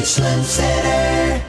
Richland Center.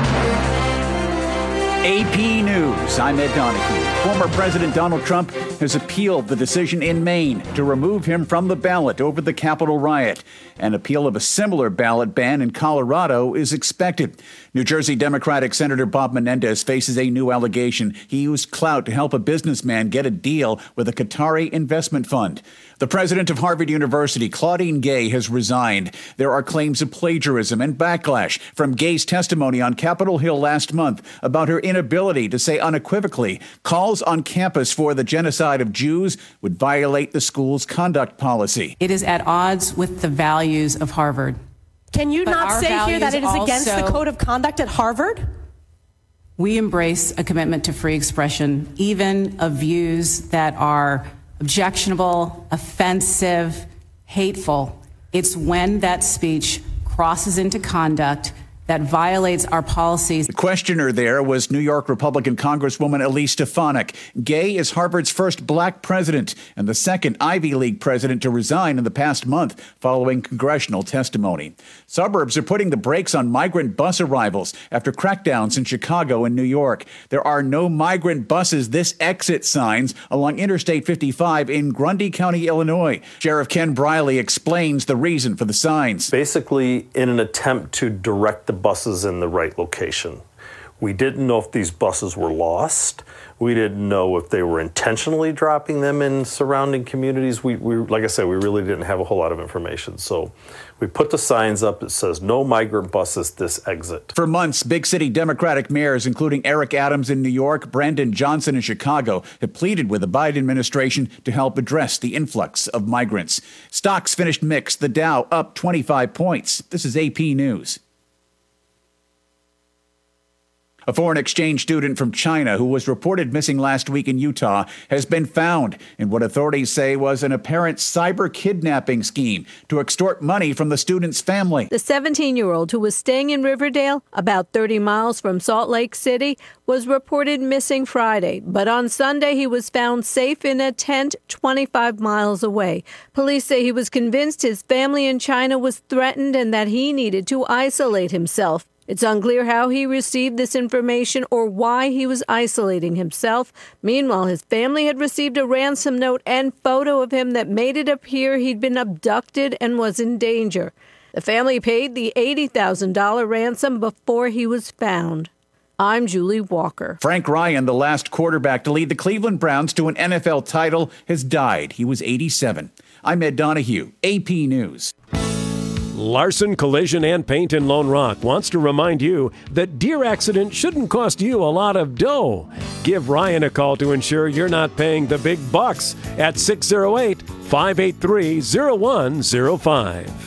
AP News, I'm Ed Donahue. Former President Donald Trump has appealed the decision in Maine to remove him from the ballot over the Capitol riot. An appeal of a similar ballot ban in Colorado is expected. New Jersey Democratic Senator Bob Menendez faces a new allegation. He used clout to help a businessman get a deal with a Qatari investment fund. The president of Harvard University, Claudine Gay, has resigned. There are claims of plagiarism and backlash from Gay's testimony on Capitol Hill last month about her inability to say unequivocally calls on campus for the genocide of Jews would violate the school's conduct policy. It is at odds with the values of Harvard. Can you not say here that it is against the code of conduct at Harvard? We embrace a commitment to free expression, even of views that are objectionable, offensive, hateful. It's when that speech crosses into conduct that violates our policies. The questioner there was New York Republican Congresswoman Elise Stefanik. Gay is Harvard's first black president and the second Ivy League president to resign in the past month following congressional testimony. Suburbs are putting the brakes on migrant bus arrivals after crackdowns in Chicago and New York. There are no migrant buses, this exit signs along Interstate 55 in Grundy County, Illinois. Sheriff Ken Briley explains the reason for the signs. Basically, in an attempt to direct the buses in the right location. We didn't know if these buses were lost. We didn't know if they were intentionally dropping them in surrounding communities. We like I said, we really didn't have a whole lot of information. So we put the signs up that says no migrant buses this exit. For months, big city Democratic mayors, including Eric Adams in New York, Brandon Johnson in Chicago, have pleaded with the Biden administration to help address the influx of migrants. Stocks finished mixed, the Dow up 25 points. This is AP News. A foreign exchange student from China who was reported missing last week in Utah has been found in what authorities say was an apparent cyber kidnapping scheme to extort money from the student's family. The 17-year-old who was staying in Riverdale, about 30 miles from Salt Lake City, was reported missing Friday, but on Sunday he was found safe in a tent 25 miles away. Police say he was convinced his family in China was threatened and that he needed to isolate himself. It's unclear how he received this information or why he was isolating himself. Meanwhile, his family had received a ransom note and photo of him that made it appear he'd been abducted and was in danger. The family paid the $80,000 ransom before he was found. I'm Julie Walker. Frank Ryan, the last quarterback to lead the Cleveland Browns to an NFL title, has died. He was 87. I'm Ed Donahue, AP News. Larson Collision and Paint in Lone Rock wants to remind you that deer accident shouldn't cost you a lot of dough. Give Ryan a call to ensure you're not paying the big bucks at 608-583-0105.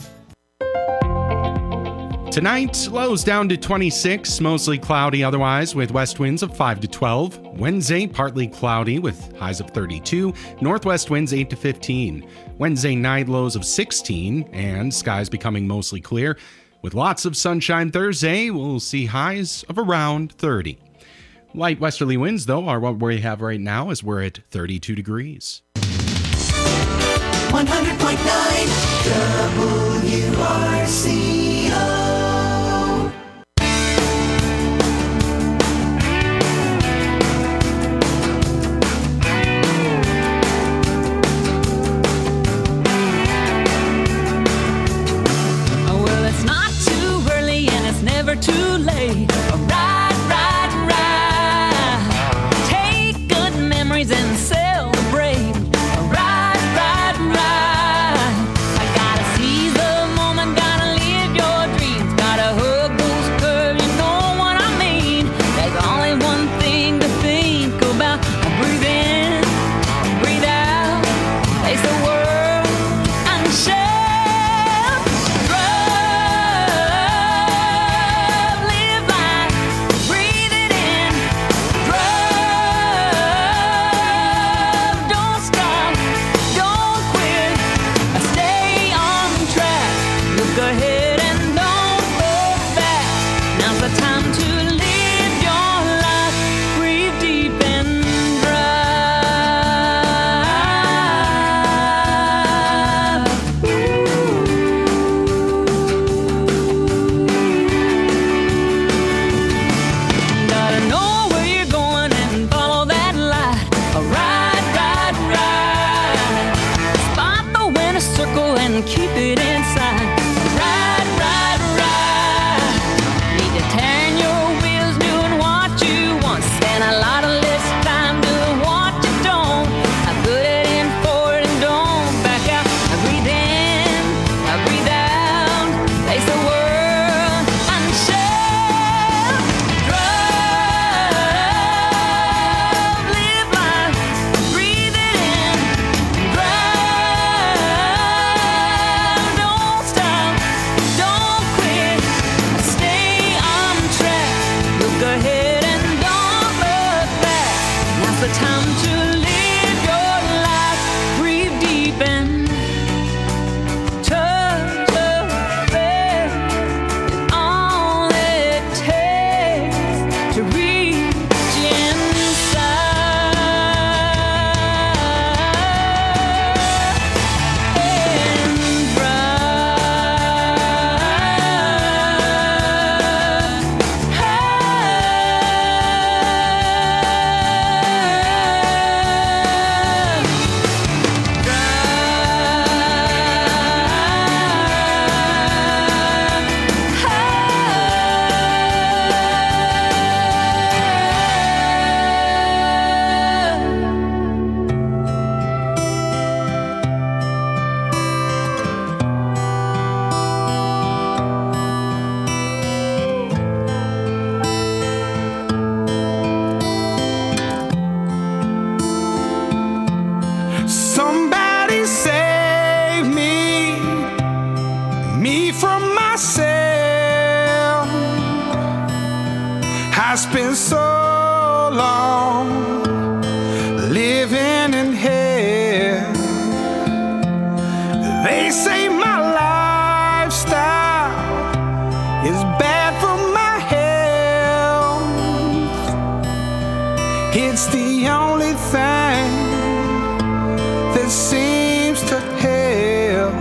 Tonight, lows down to 26, mostly cloudy otherwise with west winds of 5 to 12. Wednesday, partly cloudy with highs of 32, northwest winds 8 to 15. Wednesday night, lows of 16 and skies becoming mostly clear. With lots of sunshine Thursday, we'll see highs of around 30. Light westerly winds, though, are what we have right now as we're at 32 degrees. 100.9 WRCO. Too late. Ride. Take good memories and celebrate. Ride. I gotta seize the moment, gotta live your dreams, gotta hug those curves, you know what I mean. There's only one thing to think about. Breathe in, breathe out, face the world and shout. I spent so long living in hell. They say my lifestyle is bad for my health. It's the only thing that seems to help.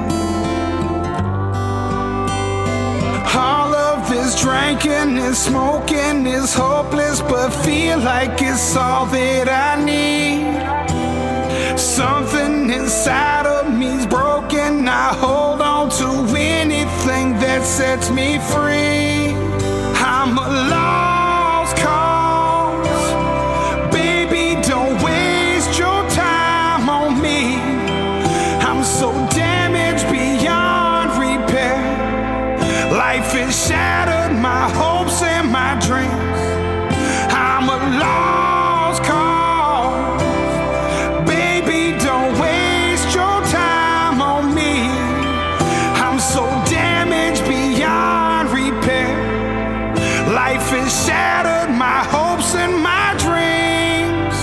All of this drinking and smoking is hopeless, but feel like it's all that I need. Something inside of me's broken. I hold on to anything that sets me free. I'm a lost cause. Baby, don't waste your time on me. I'm so damaged beyond repair. Life has shattered my hopes and my dreams. I'm a lost cause. Baby, don't waste your time on me. I'm so damaged beyond repair. Life has shattered my hopes and my dreams.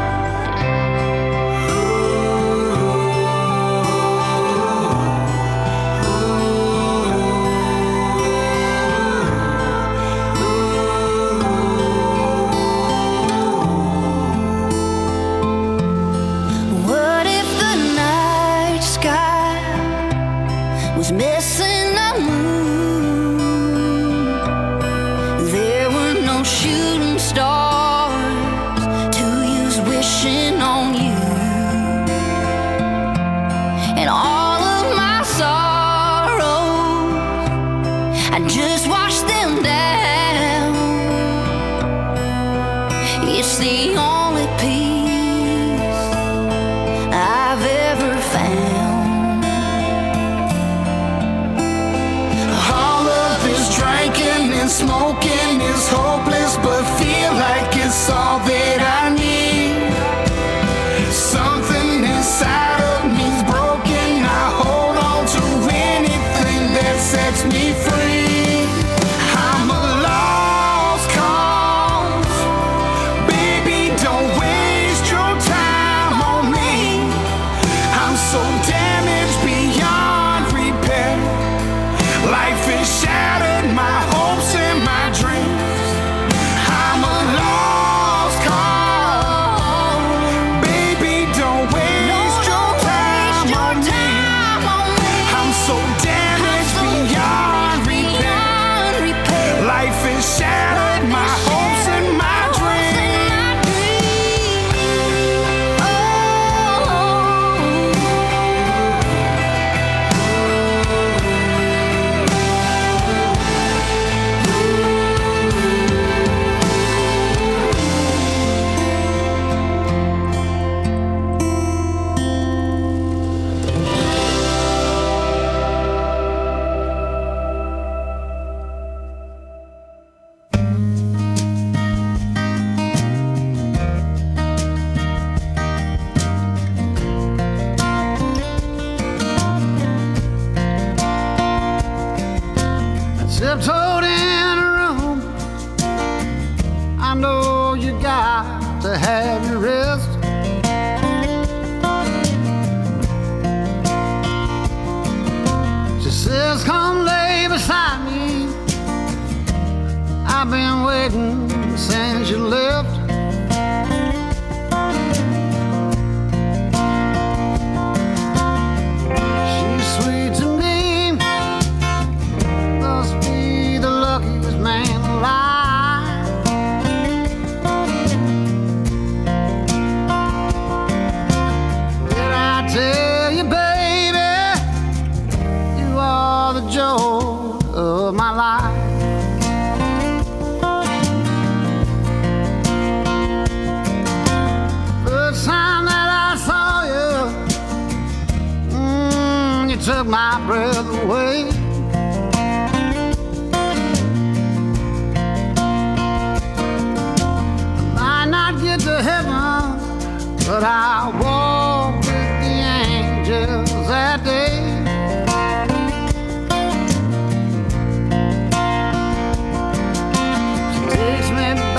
What if the night sky was missing a moon? There were no shooting stars to use wishing on you. And all of my sorrows, I just washed them down. It's the only peace I've ever found. All of this drinking and smoking is hopeless, but feel like it's all that I need. Something inside of me's broken. I hold on to anything that sets me free. I'm a lost cause. Baby, don't waste your time on me. I'm so damaged beyond repair. Life has shattered my hopes and my dreams. I'm a lost cause. Baby, don't waste your time on me. I'm so damaged beyond repair. Life has shattered my hopes and my dreams. Tiptoed in a room. I know you got to have your rest. She says, come lay beside me. I've been waiting since you left. She's sweet to me. Must be the luckiest man alive. Did I tell you, baby, you are the joy of my life? First time that I saw you, you took my breath away. Get to heaven, but I walked with the angels that day. She takes me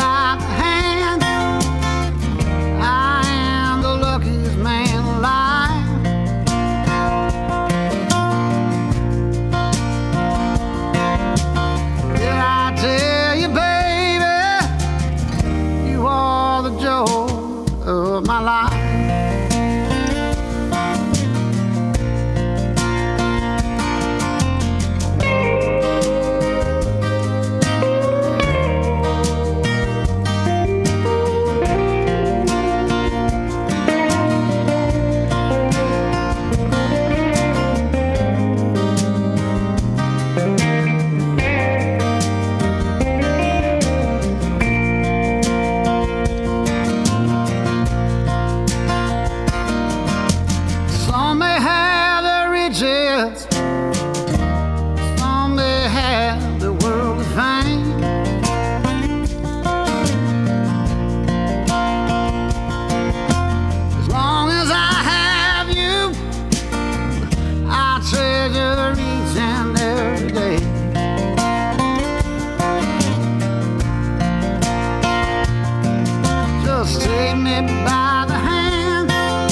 hold me by the hand.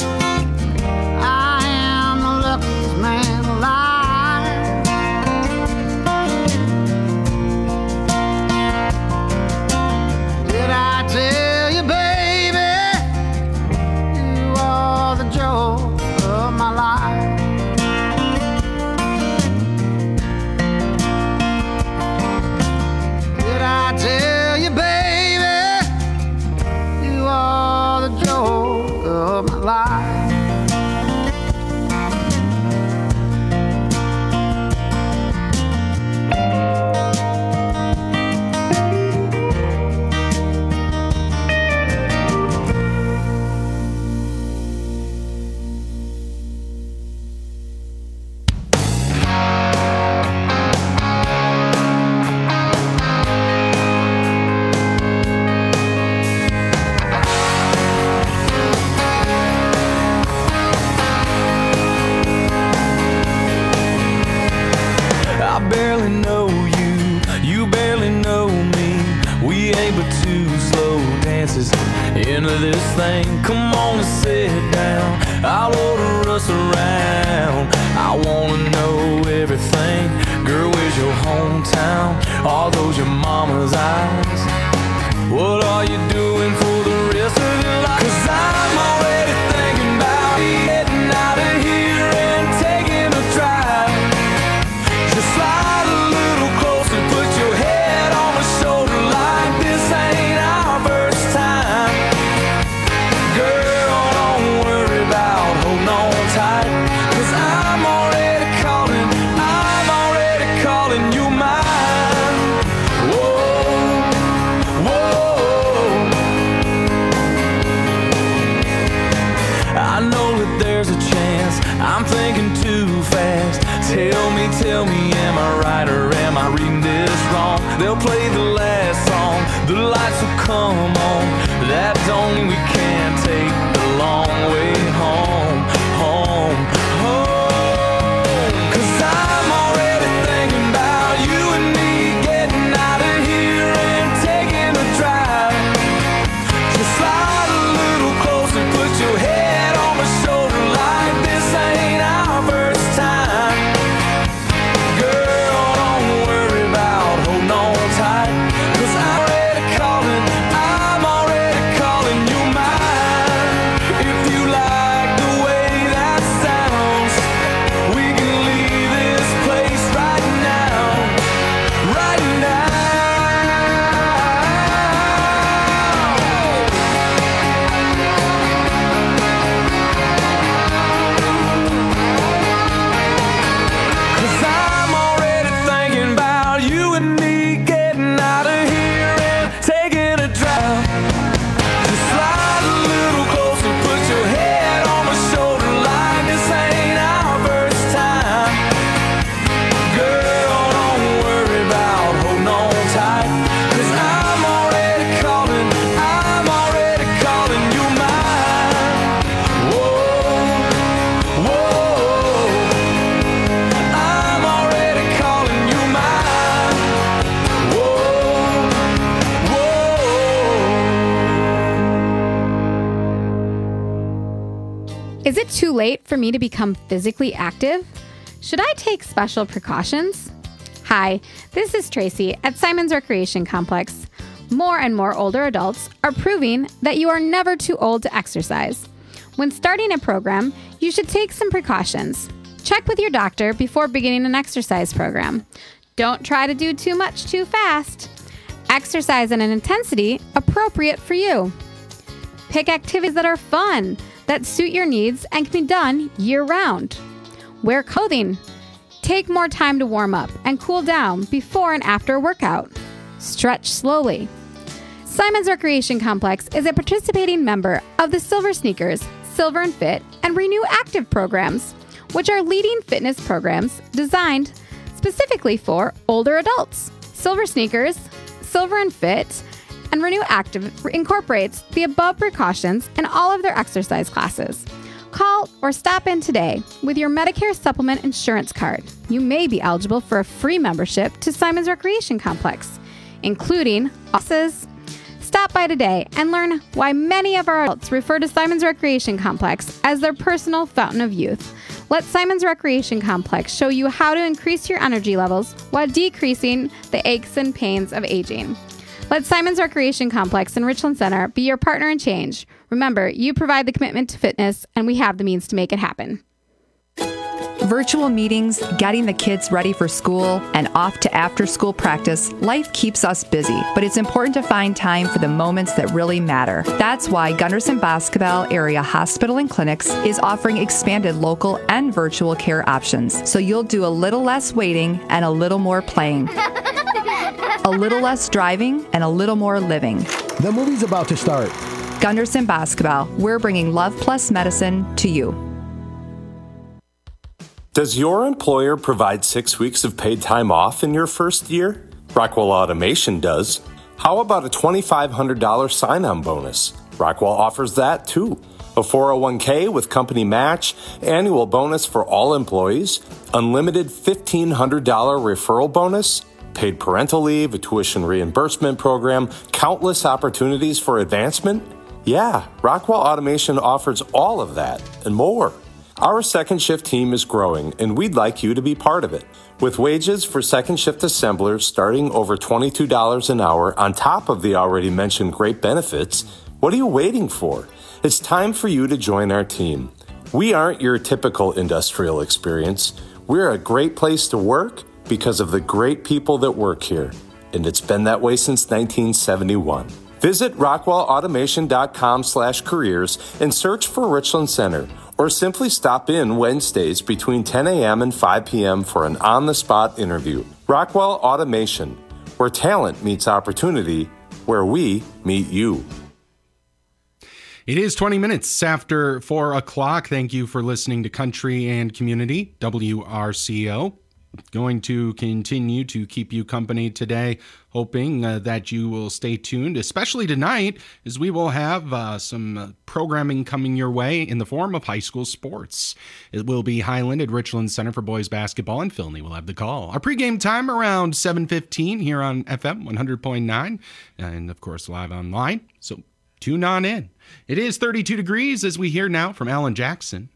I am the luckiest man alive. Did I tell you, baby, you are the joy of my life? Did I tell you, baby, you are the joy of my life? I barely know you, you barely know me. We ain't but two slow dances into this thing. Come on and sit down, I'll order us around. I wanna know everything. Girl, where's your hometown? Are those your mama's eyes? What are you doing for the rest of your life? 'Cause I'm already thinking about getting out of here and taking a drive. Just slide a little closer, put your head on my shoulder like this ain't our first time. Girl, don't worry about holding on tight, 'cause I'm already calling you mine. Whoa, whoa. I know that there's a chance I'm thinking too fast. Tell me, am I right or am I reading this wrong? They'll play the last song, the lights will come on. That don't mean we can't take the long way home, home, home. 'Cause I'm already thinking about you and me getting out of here and taking a drive. Just slide a little closer, put your head on my shoulder like this ain't our first time. Girl, don't worry about holding on tight, 'cause I'm already calling you mine. If you like the way that sounds, we can leave this place right now, right now. Cause I'm already thinking about you and me getting out of here and taking a drive. Just slide a little closer, put your head on my shoulder like this ain't our first time. Girl, don't worry about holding on tight, 'cause I'm already calling you mine. Whoa, whoa. I'm already calling you mine. Whoa, whoa. Is it too late for me to become physically active? Should I take special precautions? Hi, this is Tracy at Simon's Recreation Complex. More and more older adults are proving that you are never too old to exercise. When starting a program, you should take some precautions. Check with your doctor before beginning an exercise program. Don't try to do too much too fast. Exercise at an intensity appropriate for you. Pick activities that are fun, that suit your needs and can be done year-round. Wear clothing. Take more time to warm up and cool down before and after a workout. Stretch slowly. Simon's Recreation Complex is a participating member of the Silver Sneakers, Silver and Fit, and Renew Active programs, which are leading fitness programs designed specifically for older adults. Silver Sneakers, Silver and Fit, and Renew Active incorporates the above precautions in all of their exercise classes. Call or stop in today with your Medicare Supplement Insurance Card. You may be eligible for a free membership to Simon's Recreation Complex, including offices. Stop Stop by today and learn why many of our adults refer to Simon's Recreation Complex as their personal fountain of youth. Let Simon's Recreation Complex show you how to increase your energy levels while decreasing the aches and pains of aging. Let Simon's Recreation Complex in Richland Center be your partner in change. Remember, you provide the commitment to fitness, and we have the means to make it happen. Virtual meetings, getting the kids ready for school, and off to after-school practice, life keeps us busy, but it's important to find time for the moments that really matter. That's why Gunderson Basketball Area Hospital and Clinics is offering expanded local and virtual care options, so you'll do a little less waiting and a little more playing. A little less driving and a little more living. The movie's about to start. Gunderson Basketball, we're bringing Love Plus Medicine to you. Does your employer provide 6 weeks of paid time off in your first year? Rockwell Automation does. How about a $2,500 sign-on bonus? Rockwell offers that too. A 401k with company match, annual bonus for all employees, unlimited $1,500 referral bonus, paid parental leave, a tuition reimbursement program, countless opportunities for advancement. Yeah, Rockwell Automation offers all of that and more. Our second shift team is growing, and we'd like you to be part of it. With wages for second shift assemblers starting over $22 an hour on top of the already mentioned great benefits, what are you waiting for? It's time for you to join our team. We aren't your typical industrial experience. We're a great place to work because of the great people that work here, and it's been that way since 1971. Visit rockwellautomation.com/careers and search for Richland Center, or simply stop in Wednesdays between 10 a.m. and 5 p.m. for an on-the-spot interview. Rockwell Automation, where talent meets opportunity, where we meet you. It is 20 minutes after 4 o'clock. Thank you for listening to Country and Community, WRCO. Going to continue to keep you company today, hoping that you will stay tuned, especially tonight, as we will have some programming coming your way in the form of high school sports. It will be Highland at Richland Center for boys basketball, and Philney will have the call. Our pregame time around 7:15 here on FM 100.9, and of course live online, so tune on in. It is 32 degrees as we hear now from Alan Jackson.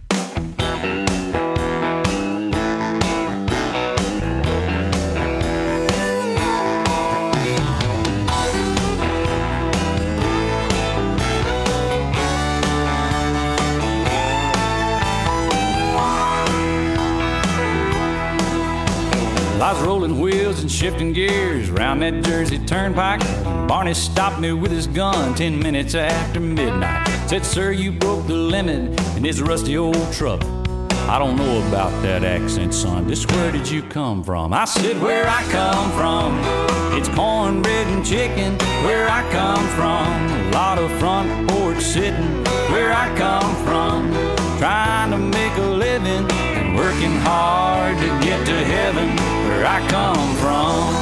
I was rolling wheels and shifting gears around that Jersey Turnpike. Barney stopped me with his gun 10 minutes after midnight. Said, "Sir, you broke the limit in this rusty old truck." "I don't know about that accent, son. Just where did you come from?" I said, "Where I come from, it's cornbread and chicken. Where I come from, a lot of front porch sitting. Where I come from, trying to make a living and working hard to get to heaven. Where I come from."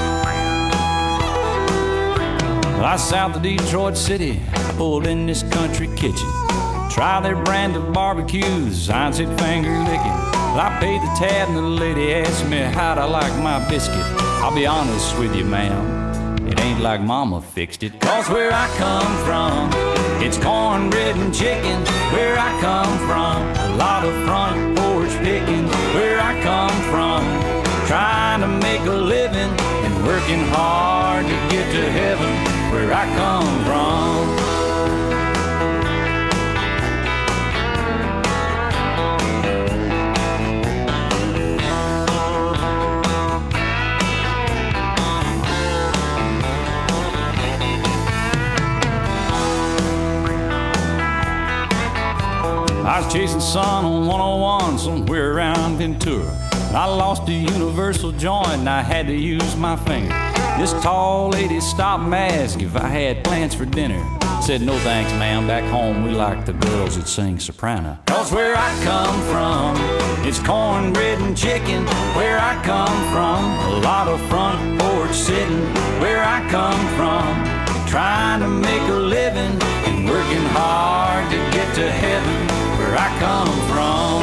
I south of Detroit City, pulled in this country kitchen. Try their brand of barbecues, I said finger licking. I paid the tab and the lady asked me how'd I like my biscuit. I'll be honest with you, ma'am, it ain't like mama fixed it. 'Cause where I come from, it's cornbread and chicken. Where I come from, a lot of front porch picking. Where I come from, trying to make a living and working hard to get to heaven. Where I come from. I was chasing sun on 101 somewhere around Ventura. I lost a universal joint and I had to use my finger. This tall lady stopped and asked if I had plans for dinner. Said, "No thanks, ma'am, back home we like the girls that sing soprano." 'Cause where I come from, it's cornbread and chicken. Where I come from, a lot of front porch sitting. Where I come from, trying to make a living and working hard to get to heaven. Where I come from.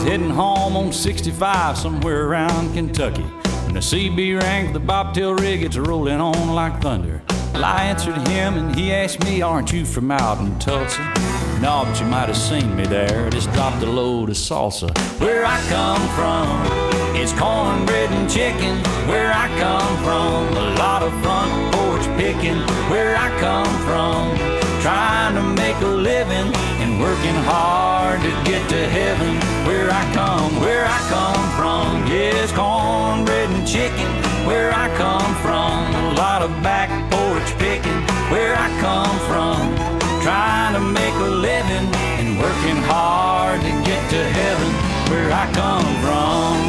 heading home on 65 somewhere around Kentucky. When the CB rang for the bobtail rig, it's rolling on like thunder. Well, I answered him and he asked me, aren't you from out in Tulsa? No, but you might have seen me there. Just dropped a load of salsa. Where I come from, it's cornbread and chicken. Where I come from, a lot of front porch picking. Where I come from, trying to make a living and working hard to get to heaven. Where I come from, yes, cornbread and chicken. Where I come from, a lot of back porch picking. Where I come from, trying to make a living and working hard to get to heaven. Where I come from,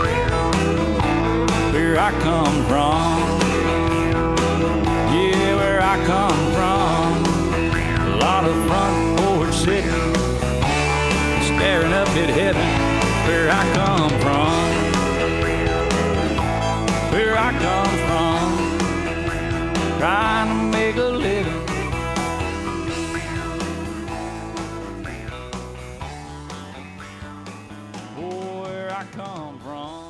where I come from, yeah, where I come from. A lot of front porch sitting, staring up at heaven. Where I come from, where I come from, trying to make a living. Oh, where I come from.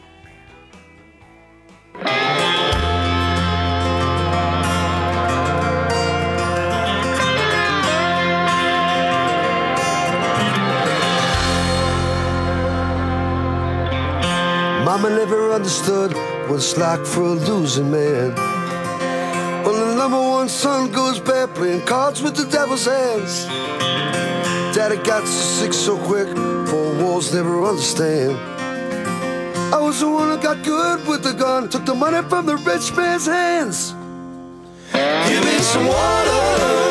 Mama never understood what it's like for a losing man. When the number one son goes bad, playing cards with the devil's hands. Daddy got so sick so quick, four walls never understand. I was the one who got good with the gun, took the money from the rich man's hands. Give me some water,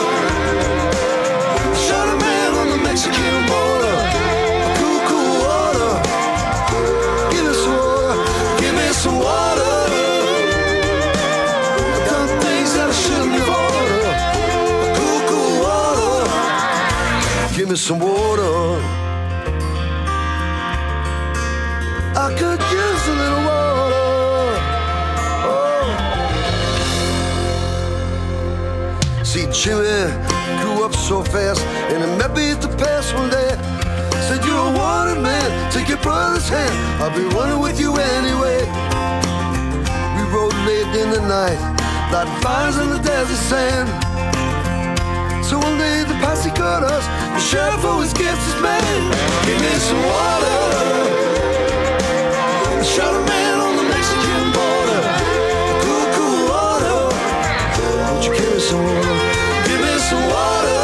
shot a man on the Mexican border. Cool, cool water. Give me some water, give me some water. I've done things that I shouldn't have ordered. Cool, cool water. Give me some water. I could use a little water. Oh. See, Jimmy grew up so fast, and he met me at the pass one day. Said, you're a wanted man, take your brother's hand, I'll be running with you anyway. We rode late in the night, lighting fires on the desert sand. So one day the posse caught us, the sheriff always gets his man. Give me some water. Shot a man on the Mexican border. Cool, cool water. Won't you give me some water? Give me some water.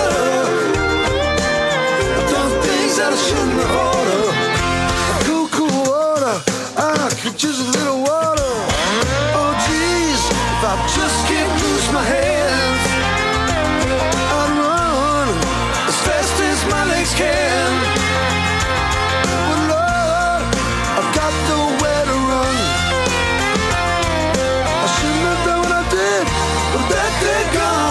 I've done things that I shouldn't have ordered. Cool, cool water. I could use a little water. Oh, geez, if I just can't lose my hands, I'd run as fast as my legs can. But Lord, I've got nowhere to run. I shouldn't have done what I did, but that day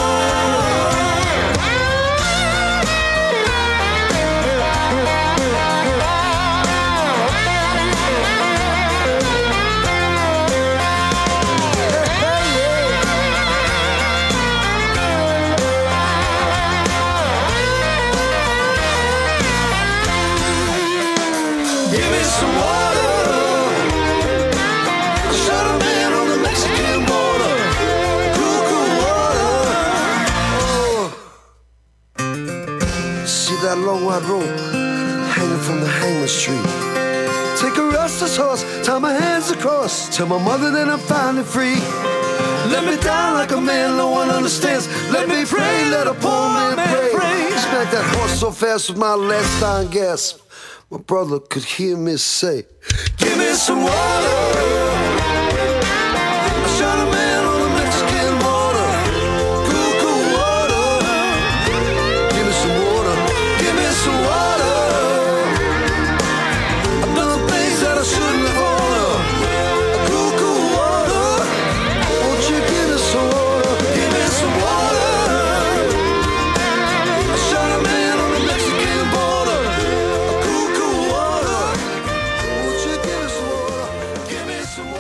give me some water. Shot a man on the Mexican border. Cool, cool water. Oh. See that long white rope hanging from the hangman's tree? Take a restless horse, tie my hands across, tell my mother that I'm finally free. Let me down like a man no one understands. Let me pray, let a poor man pray. Smack that horse so fast with my last dying gasp, my brother could hear me say, give me some water. I shot a man on the Mexican border. Cool, cool water. Give me some water. Give me some water. I've done things that I shouldn't have ordered. Cool, cool water. Won't you give me some water? Give me some water. I shot a man on the Mexican border. Cool, cool water. Won't you give me some water? Give me some water.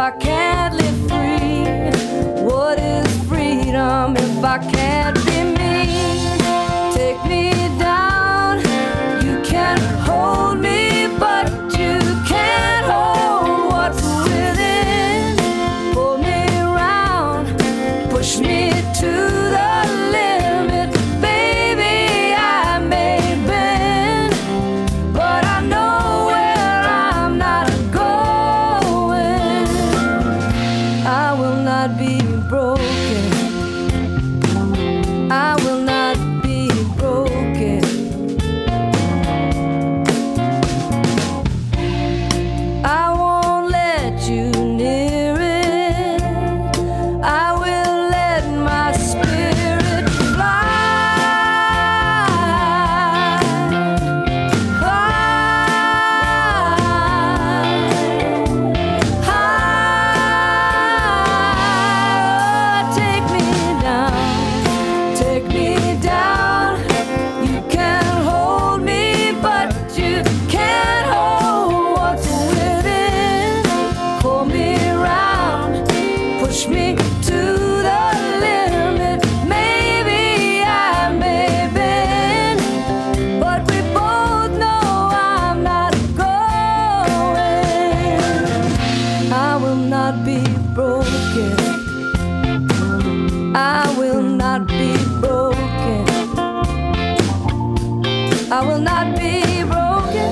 I can't live free? What is freedom if I can't be me? Take me down, you can't hold me, but you can't hold what's within. Pull me around, push me to the limit, baby, I may bend, but I know where I'm not going. I will not be broken, I will not be broken. I won't let you near it, I will let my spirit fly. Take me down, take me down. You can't hold me, but you can't hold what's within. Pull me around, push me to the limit. Maybe I may bend, but we both know I'm not going. I will not be broken, I will not be broken, I will not be broken,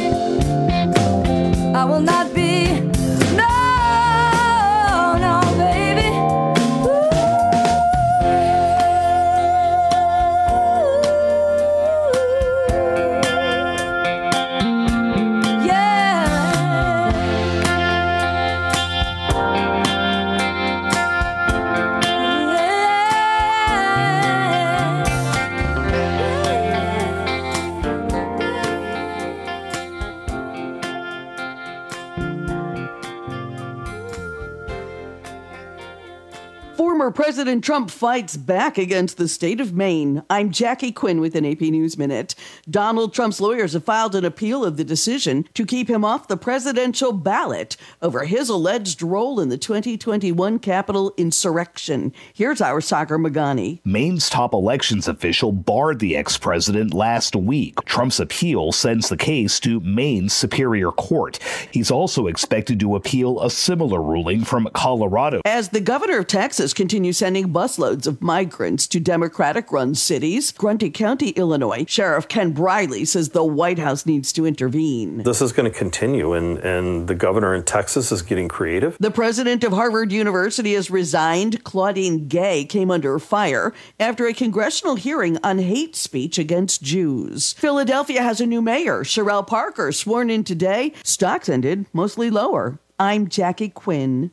I will not be, no, no, baby. Former President Trump fights back against the state of Maine. I'm Jackie Quinn with an AP News Minute. Donald Trump's lawyers have filed an appeal of the decision to keep him off the presidential ballot over his alleged role in the 2021 Capitol insurrection. Here's our Sagar Magani. Maine's top elections official barred the ex-president last week. Trump's appeal sends the case to Maine's Superior Court. He's also expected to appeal a similar ruling from Colorado. As the governor of Texas continues sending busloads of migrants to Democratic-run cities, Grundy County, Illinois, Sheriff Ken Briley says the White House needs to intervene. This is going to continue, and the governor in Texas is getting creative. The president of Harvard University has resigned. Claudine Gay came under fire after a congressional hearing on hate speech against Jews. Philadelphia has a new mayor, Sherelle Parker, sworn in today. Stocks ended mostly lower. I'm Jackie Quinn.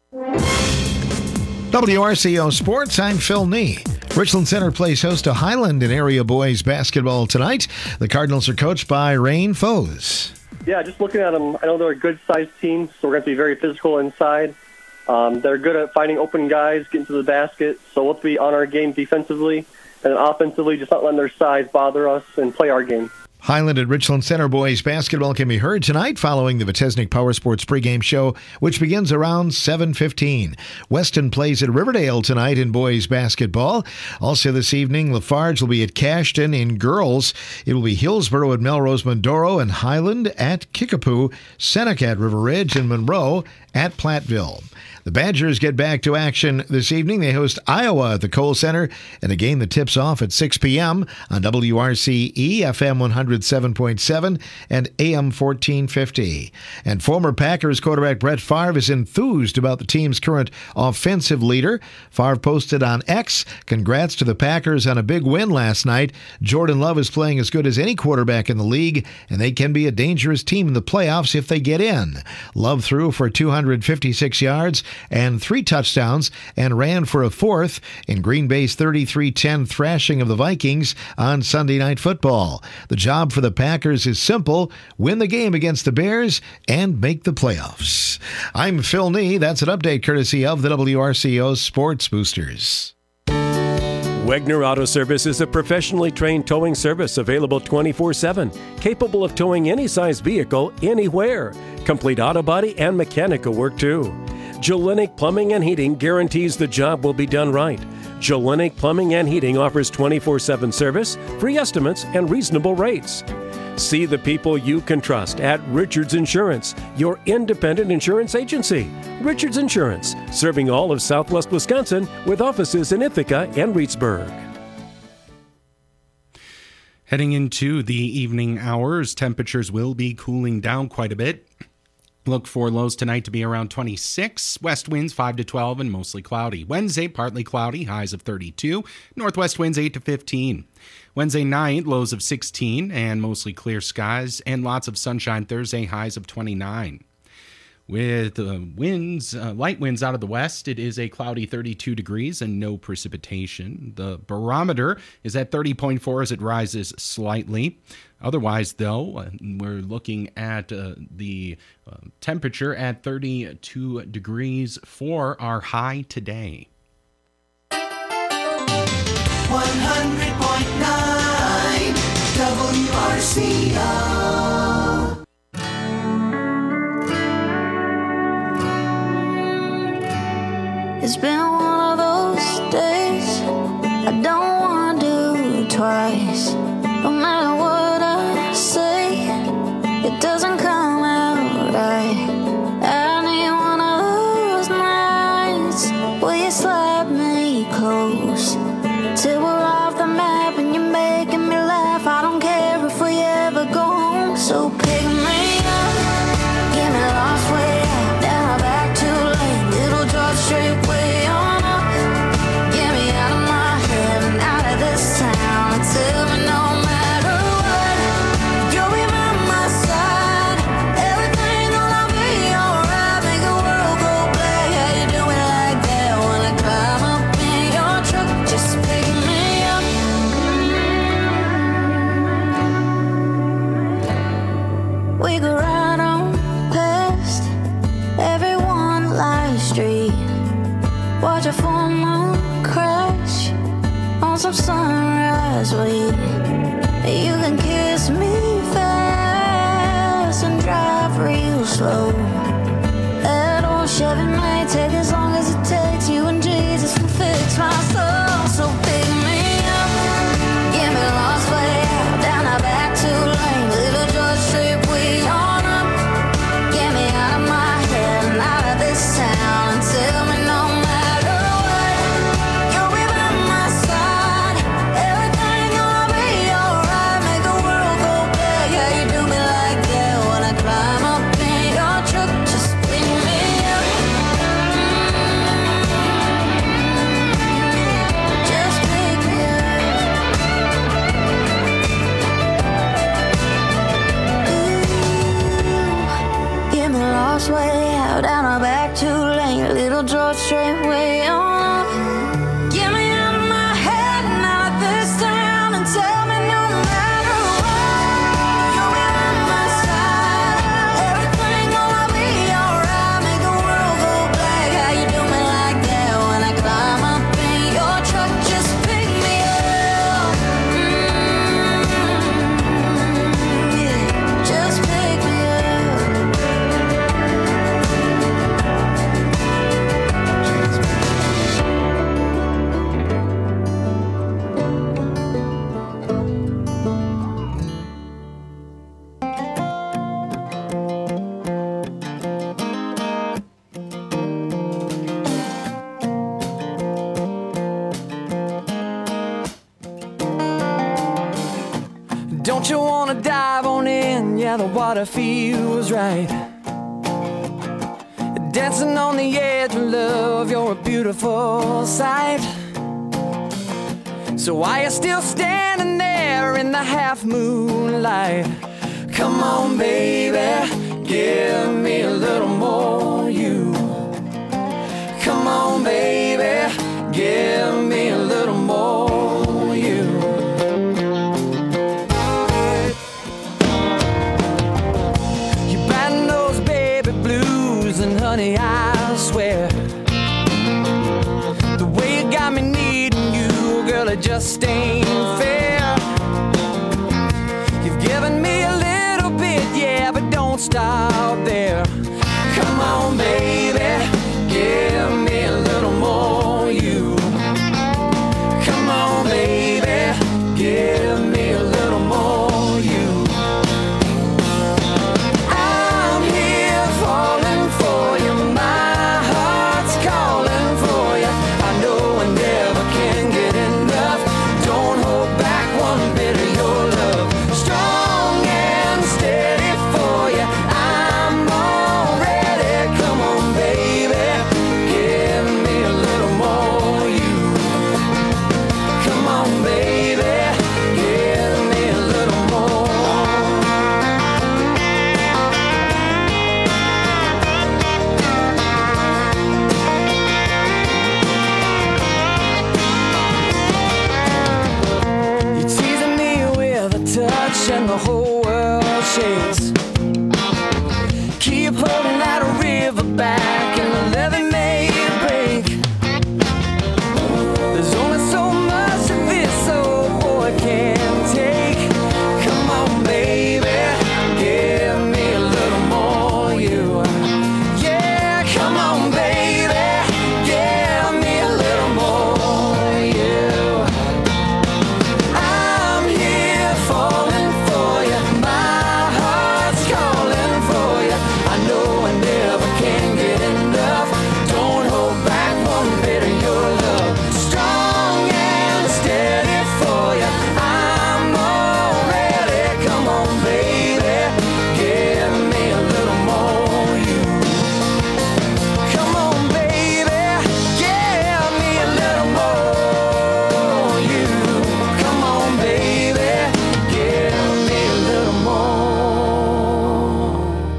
WRCO Sports, I'm Phil Nee. Richland Center plays host to Highland in area boys basketball tonight. The Cardinals are coached by Rain Foes. Yeah, just looking at them, I know they're a good-sized team, so we're going to be very physical inside. They're good at finding open guys, getting to the basket, so we'll be on our game defensively, and then offensively, just not letting their size bother us and play our game. Highland at Richland Center boys basketball can be heard tonight following the Vitesnik Power Sports pregame show, which begins around 7:15. Weston plays at Riverdale tonight in boys basketball. Also this evening, Lafarge will be at Cashton in girls. It will be Hillsborough at Melrose Mindoro and Highland at Kickapoo, Seneca at River Ridge, and Monroe at Platteville. The Badgers get back to action this evening. They host Iowa at the Kohl Center in a game that tips off at 6 p.m. on WRCE FM 107.7 and AM 1450. And former Packers quarterback Brett Favre is enthused about the team's current offensive leader. Favre posted on X, "Congrats to the Packers on a big win last night. Jordan Love is playing as good as any quarterback in the league, and they can be a dangerous team in the playoffs if they get in." Love threw for 256 yards and 3 touchdowns and ran for a fourth in Green Bay's 33-10 thrashing of the Vikings on Sunday Night Football. The job for the Packers is simple: win the game against the Bears and make the playoffs. I'm Phil Nee. That's an update courtesy of the WRCO Sports Boosters. Wegner Auto Service is a professionally trained towing service available 24/7, capable of towing any size vehicle anywhere. Complete auto body and mechanical work too. Jelinek Plumbing and Heating guarantees the job will be done right. Jelinek Plumbing and Heating offers 24/7 service, free estimates, and reasonable rates. See the people you can trust at Richards Insurance, your independent insurance agency. Richards Insurance, serving all of Southwest Wisconsin with offices in Ithaca and Reedsburg. Heading into the evening hours, temperatures will be cooling down quite a bit. Look for lows tonight to be around 26, west winds 5 to 12 and mostly cloudy. Wednesday, partly cloudy, highs of 32, northwest winds 8 to 15. Wednesday night, lows of 16 and mostly clear skies and lots of sunshine. Thursday, highs of 29. With winds, light winds out of the west, it is a cloudy 32 degrees and no precipitation. The barometer is at 30.4 as it rises slightly. Otherwise, though, we're looking at the temperature at 32 degrees for our high today. 100.9 WRCO. It's been one of those days I don't want to do twice. No matter what I say, it doesn't come out right. I need one of those nights where you slap me close till we're off the map and you're making me laugh. I don't care if we ever go home, so pick me up, get me lost way out, then I'm back too late. Little George Strait way on up, get me out of my head and out of this town and tell me no matter what, you'll be by my side. Everything gonna be alright, make the world go black. How you do it like that when I climb up in your truck? Just pick me up. We go right on past every one live street, watch a full moon crash on some sunrise weed. You can kiss me fast and drive real slow. That old Chevy may take as long as it takes. You and Jesus will fix my soul. So pick me up, get me lost way out, down the back two lanes. Little George Strait way on up, get me out of my head and out of this town and tell me no matter what, you'll be by my side. Everything gonna be alright, make the world go back. Yeah, you do me like that when I climb up in your truck. Just pick me up, just pick me up. Get me lost way out, down a back two lane. Little George Strait way on. Get me out of my head and out of this town and tell me no matter what, you'll be by my side. Everything gonna be alright, make the world go black. How you do me like that when I climb up in your truck? Just pick me up, yeah. Just pick me up. Don't you wanna dive on in? Yeah, the water feels right. Dancing on the edge of love, you're a beautiful sight. So why you still standing there in the half moonlight? Come on, baby, give me a little more you. Come on, baby, give me a little more you. And honey, I swear, the way you got me needing you, girl, it just ain't fair. You've given me a little bit, yeah, but don't stop there. Come on, baby, on, baby, give me a little more you. I'm here falling for you, my heart's calling for you. I know I never can get enough. Don't hold back one bit of your love. Strong and steady for you. I'm all ready. Come on, baby, give me a little more you. Come on, baby, give me a little more you. Come on, baby, give me a little more.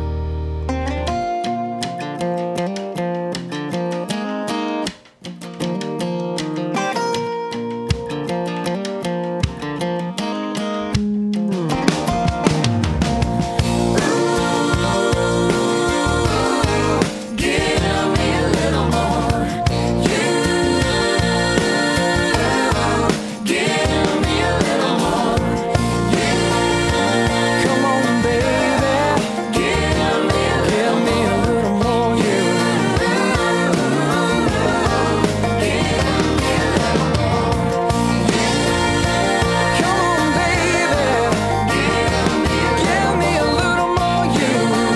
Give me a little more. Give me a little more. Come on, baby. Give me a little more. Come on, baby. Give me a little more you.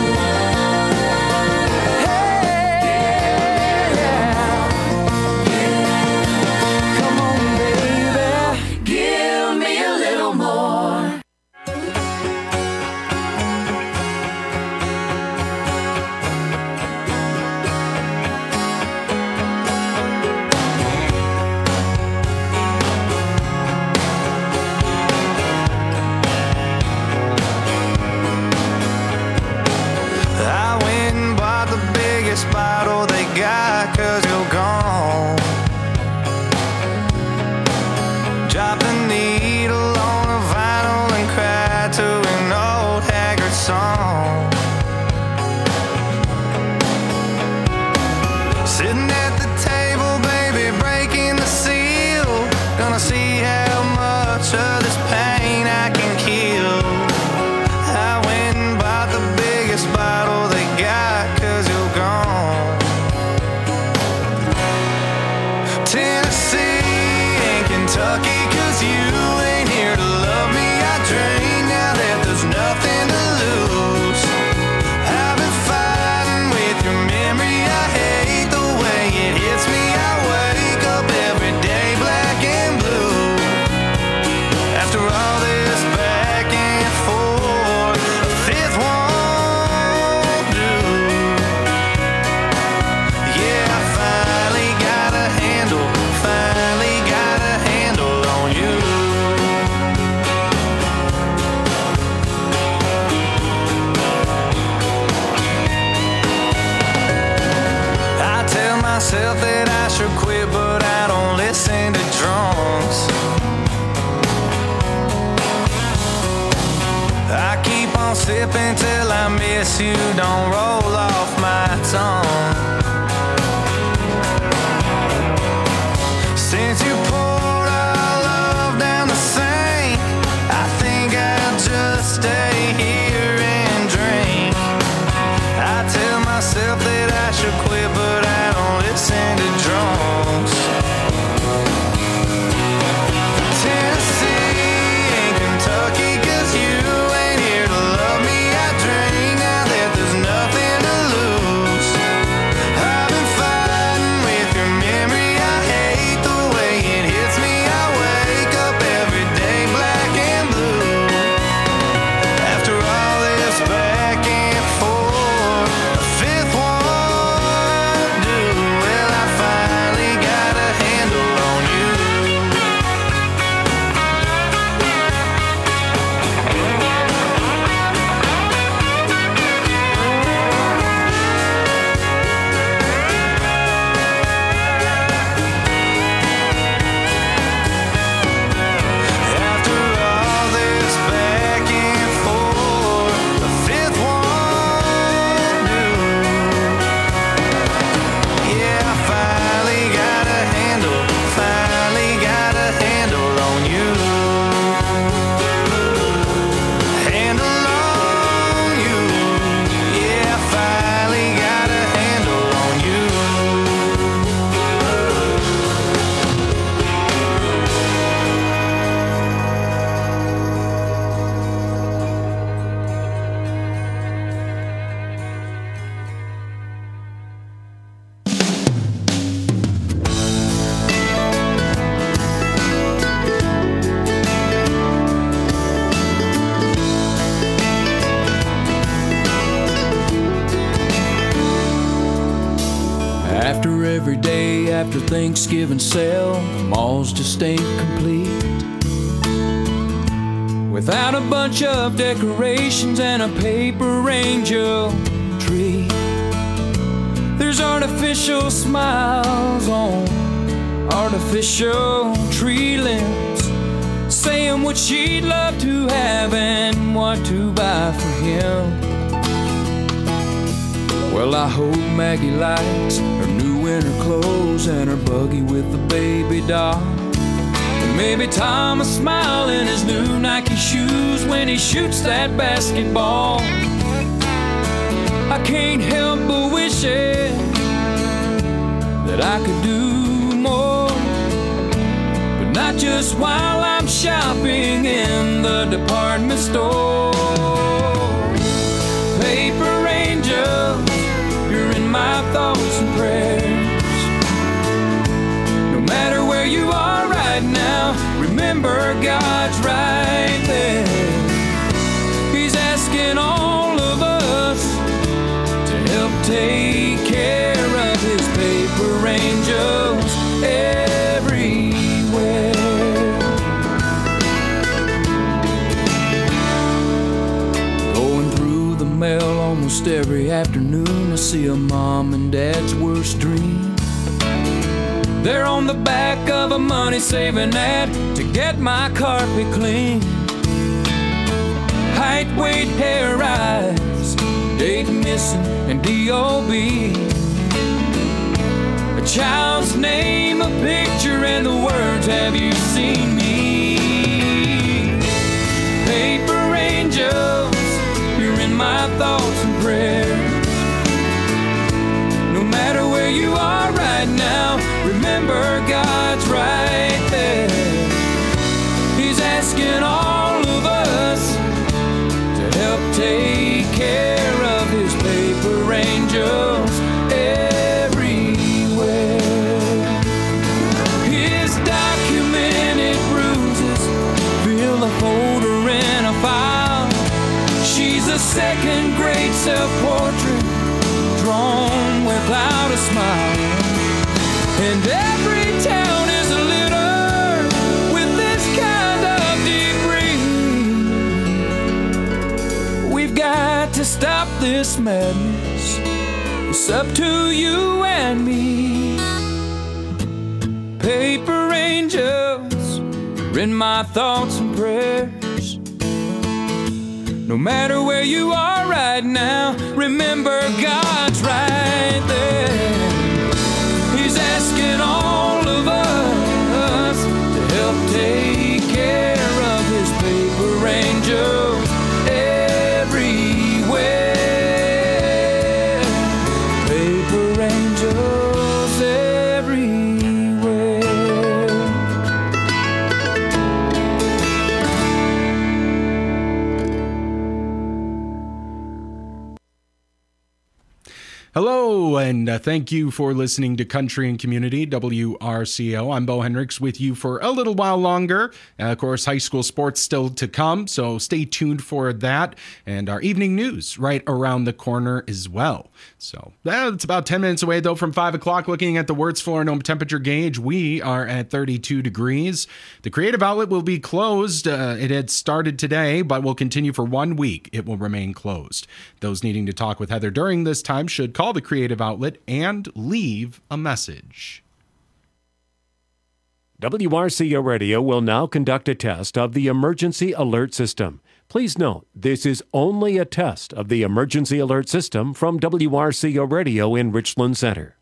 Come on, baby, give me a little more. I went and bought the biggest bottle they got, 'cause you're gone. Drop the needle on the vinyl and cry to an old haggard song. Sitting at the table, baby, breaking the seal. Gonna see how much of this pain I can kill. I went and bought the biggest bottle they got, 'cause you're gone. Tennessee and Kentucky, 'cause you ain't here to love me. I drink now that there's nothing to lose. I've been fighting with your memory. I hate the way it hits me. I wake up every day black and blue. After all this back and forth, a fifth won't do. Yeah, I finally got a handle on you. I tell myself that I should quit, but I don't listen to drunks. I keep on sipping till I miss you, don't roll off my tongue. Since you poured our love down the sink, I think I'll just stay here and drink. I tell myself that I should quit, but I don't listen to drunks. Tennessee and Kentucky, 'cause you ain't here to love me. I drink now that there's nothing to lose. After every day after Thanksgiving sale, the malls just ain't complete without a bunch of decorations and a paper angel tree. There's artificial smiles on artificial tree limbs, saying what she'd love to have and what to buy for him. Well, I hope Maggie likes her new winter clothes and her buggy with the baby doll. And maybe Tom will smile in his new Nike shoes when he shoots that basketball. I can't help but wishing that I could do more, but not just while I'm shopping in the department store. Paper angels, you're in my thoughts and prayers. No matter where you are right now, remember God's right there. He's asking all of us to help take care of his paper angels everywhere. Going through the mail almost every afternoon, I see a mom and dad's worst dream. They're on the back of a money-saving ad to get my carpet clean. Height, weight, hair, eyes, date missing, and D.O.B. A child's name, a picture, and the words, have you seen me? Paper angels, you're in my thoughts and prayers. No matter where you are right now, remember God's right there. He's asking all of us to help take care of his paper angels everywhere. His documented bruises fill a folder in a file. She's a second-grade self-portrait drawn without a smile. And every town is littered with this kind of debris. We've got to stop this madness. It's up to you and me. Paper angels are in my thoughts and prayers. No matter where you are right now, remember God's right there. He's asking all of us to help take care of his paper angels everywhere. Paper angels everywhere. Hello, and thank you for listening to Country and Community, WRCO. I'm Bo Hendricks with you for a little while longer. Of course, high school sports still to come, so stay tuned for that. And our evening news right around the corner as well. So that's about 10 minutes away, though, from 5 o'clock. Looking at the Wirtz Florinome temperature gauge, we are at 32 degrees. The Creative Outlet will be closed. It had started today, but will continue for 1 week. It will remain closed. Those needing to talk with Heather during this time should call the Creative Outlet and leave a message. WRCO Radio will now conduct a test of the emergency alert system. Please note, this is only a test of the emergency alert system from WRCO Radio in Richland Center.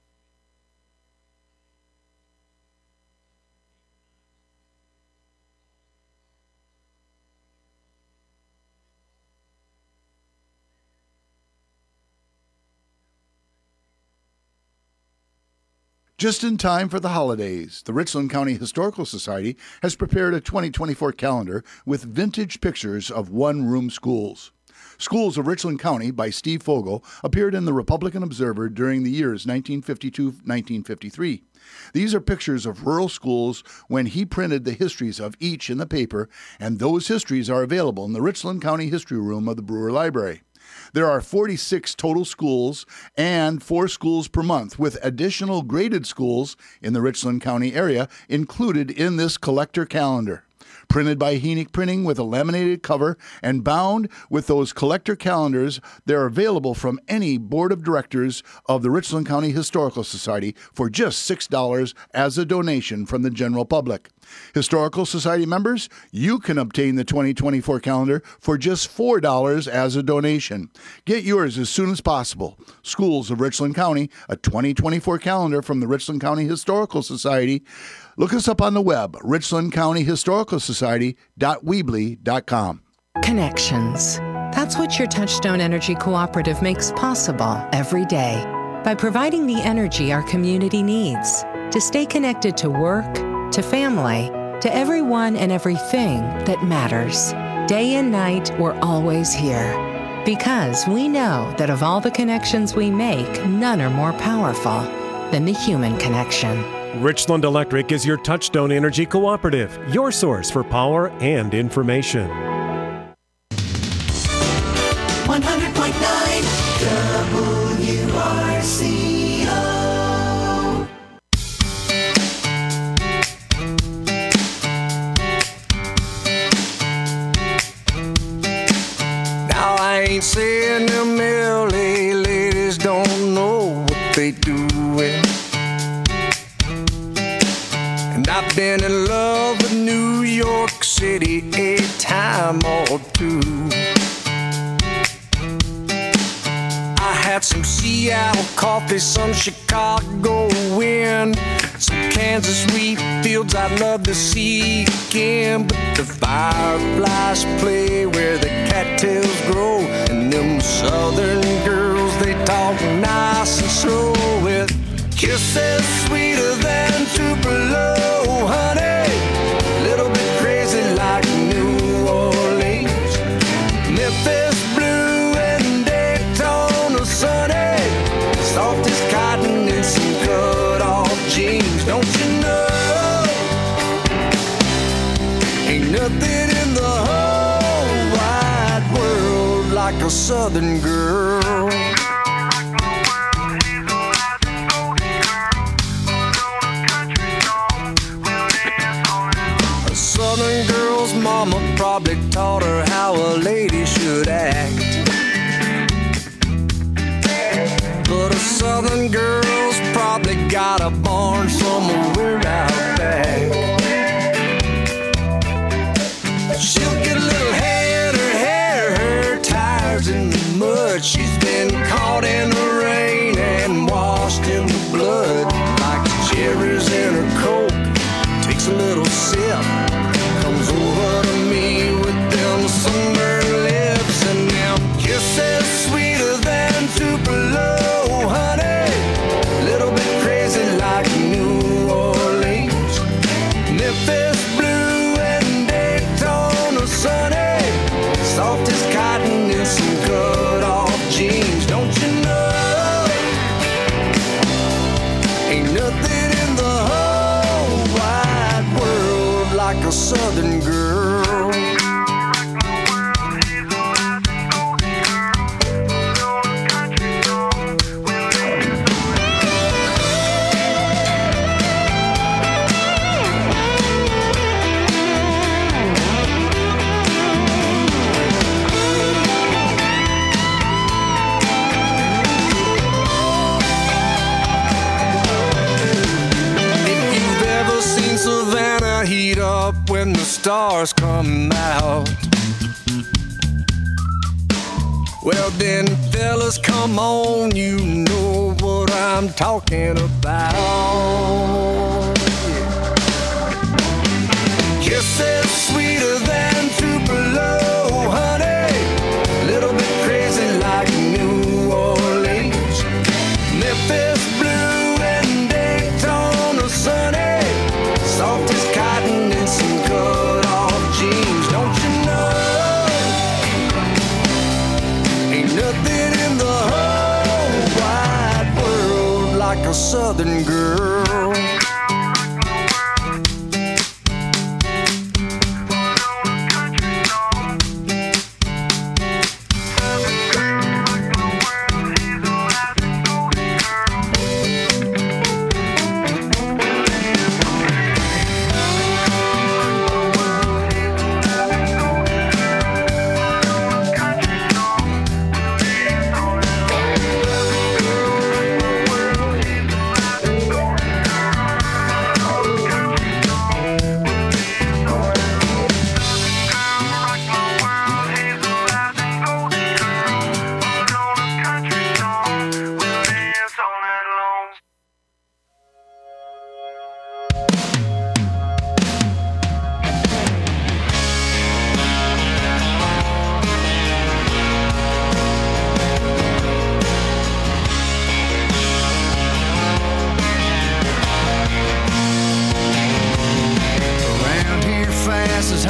Just in time for the holidays, the Richland County Historical Society has prepared a 2024 calendar with vintage pictures of one-room schools. Schools of Richland County by Steve Fogel appeared in the Republican Observer during the years 1952-1953. These are pictures of rural schools when he printed the histories of each in the paper, and those histories are available in the Richland County History Room of the Brewer Library. There are 46 total schools and 4 schools per month, with additional graded schools in the Richland County area included in this collector calendar. Printed by Henick Printing with a laminated cover and bound with those collector calendars, they're available from any board of directors of the Richland County Historical Society for just $6 as a donation from the general public. Historical Society members, you can obtain the 2024 calendar for just $4 as a donation. Get yours as soon as possible. Schools of Richland County, a 2024 calendar from the Richland County Historical Society. Look us up on the web, richlandcountyhistoricalsociety.weebly.com. Connections. That's what your Touchstone Energy Cooperative makes possible every day by providing the energy our community needs to stay connected to work, to family, to everyone and everything that matters. Day and night, we're always here. Because we know that of all the connections we make, none are more powerful than the human connection. Richland Electric is your Touchstone Energy Cooperative, your source for power and information. 100.9 WRCO. Now I ain't saying them LA ladies don't know what they doing. And I've been in love with New York City a time or two. I had some Seattle coffee, some Chicago wind, some Kansas wheat fields I'd love to see again. But the fireflies play where the cattails grow, and them southern girls, they talk nice and slow with kisses sweeter than Tupelo, honey. Little bit crazy like New Orleans, Memphis blue and Daytona sunny, soft as cotton and some cut-off jeans. Don't you know? Ain't nothing in the whole wide world like a southern girl. Southern girl's mama probably taught her how a lady should act. But a southern girl's probably got a barn somewhere out back. She'll get a little hair in her hair, her tires in the mud. She's been caught in the rain and washed in the blood. Like cherries in her coke, takes a little sip, comes over to me with them sunburned lips and them kisses sweeter than Tupelo, honey. Little bit crazy like New Orleans, Memphis blue and Daytona sunny, soft as cotton and some cut-off jeans. Don't you know? Ain't nothing in the whole wide world like a southern girl. Savannah heat up when the stars come out. Well then, fellas, come on, you know what I'm talking about. Kisses sweeter than Tupelo, honey. Little bit crazy like New Orleans, Memphis blue and Daytona sunny, soft as cotton and some cut-off jeans. Don't you know? Ain't nothing in the whole wide world like a southern girl.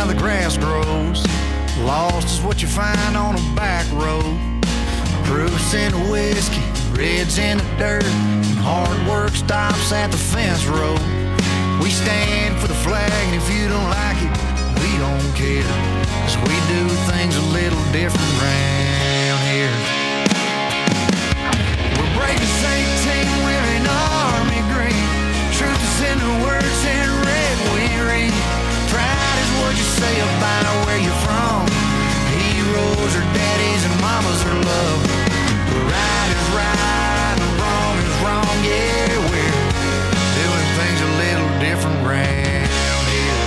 how the grass grows. Lost is what you find on a back road. Proofs in the whiskey, reds in the dirt, and hard work stops at the fence road. We stand for the flag, and if you don't like it, we don't care, 'cause we do things a little different round here. We're brave as 18, wearing army green. Truth is in the words in red we read. Pride is what you say about where you're from. Heroes are daddies and mamas are love. Right is right and wrong is wrong, yeah, we're doing things a little different round here.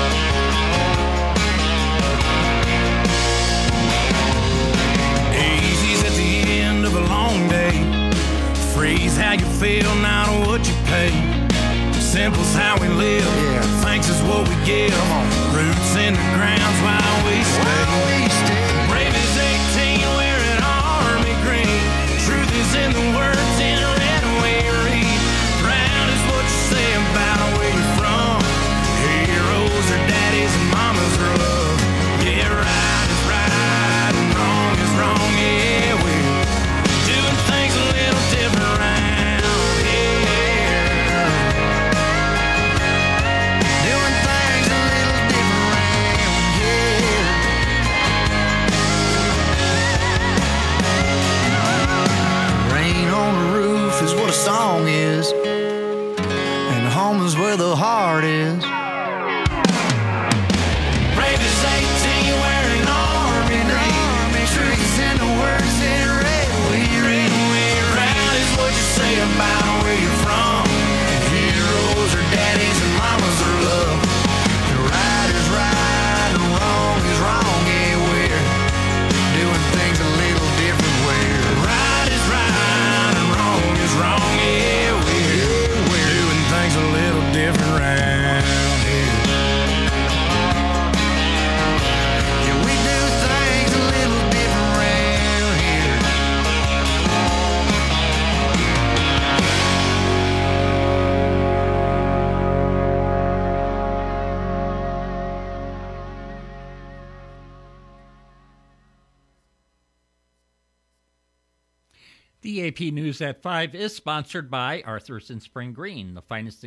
Easy's at the end of a long day. Freeze how you feel, not what you pay. Simple's how we live, thanks is what we give. Roots in the ground's why we stay. Brave as 18, wearing army green. Truth is in the words in red we read. Proud is what you say about where you're from. Heroes are daddies and mamas are love. Yeah, right is right and wrong is wrong. Yeah, we're doing things a little different round here. Doing things a little different round here. Rain on the roof is what a song is, and home is where the heart is. Brave as 18, wearing army green. Truth in the words in red we read. Proud is what you say about where you're from. Heroes are daddies and mamas are love. Right is right and wrong is wrong. Yeah, we're doing things a little different way. Right is right and wrong is wrong. Yeah, we're doing things a little different round here. Yeah, we do things a little different round here. The AP News at 5 is sponsored by Arthur's and Spring Green, the finest